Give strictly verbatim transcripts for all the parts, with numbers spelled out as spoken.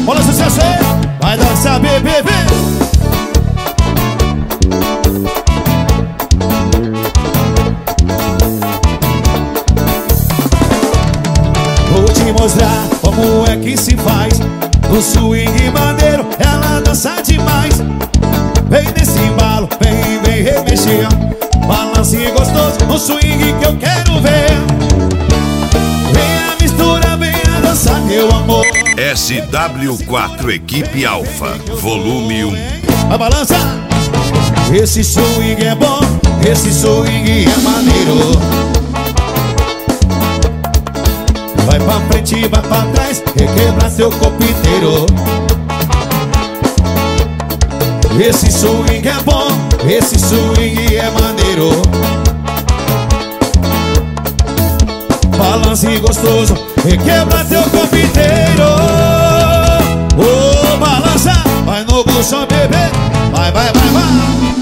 Olha o sucesso aí. Vai dançar, bebê, bebê. Vou te mostrar como é que se faz. No swing maneiro, ela dança demais. Vem nesse embalo, vem, vem remexer. Balance gostoso, no swing que eu quero ver. Vem a mistura, vem a dança, meu amor. S W quatro Equipe Alfa, volume um. Vai balançar. Esse swing é bom, esse swing é maneiro. Vai pra frente, vai pra trás, requebra seu corpo inteiro. Esse swing é bom, esse swing é maneiro. Balance gostoso, requebra teu corpo inteiro. Ô, oh, balança, vai no buchão, bebê. Vai, vai, vai, vai.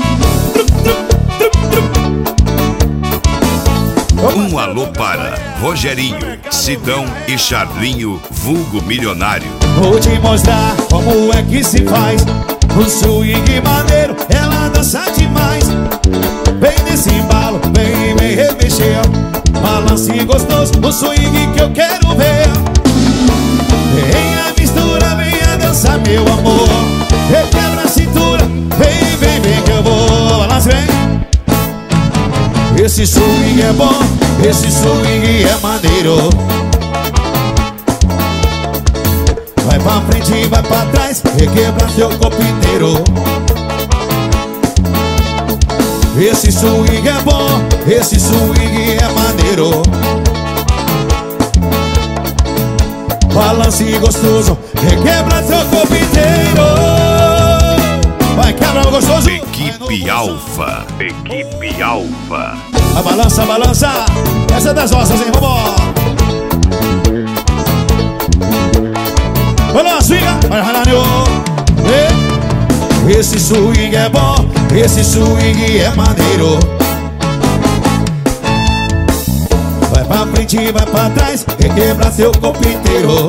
Um alô para Rogerinho, Sidão e Charlinho, vulgo milionário. Vou te mostrar como é que se faz. No swing maneiro, ela dança demais. Vem nesse embalo, vem, vem remexer. Balance gostoso, no swing que eu quero ver. Vem a mistura, vem a dança, meu amor. Requebra a cintura, vem, vem, vem que eu vou. Balance, vem. Esse swing é bom, esse swing é maneiro. Vai pra frente, vai pra trás, requebra teu corpo inteiro. Esse swing é bom, esse swing é maneiro. Balance gostoso, requebra teu corpo inteiro. Vai, quebra gostoso. Equipe Alfa, Equipe Alfa. A balança, balança. Essa é das nossas, hein? Vambora. Olha a swinga. Vai, Rananio. Esse swing é bom, esse swing é maneiro. Vai pra frente, vai pra trás, requebra seu corpo inteiro.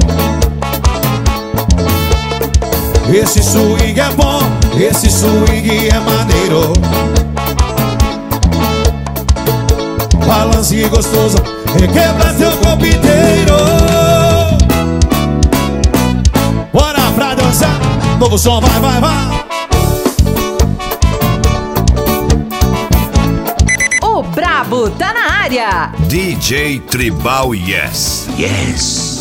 Esse swing é bom, esse swing é maneiro. Balance gostoso, requebra teu corpo inteiro. Bora pra dançar, novo som, vai, vai, vai. O Brabo tá na área. D J Tribal Yes. Yes.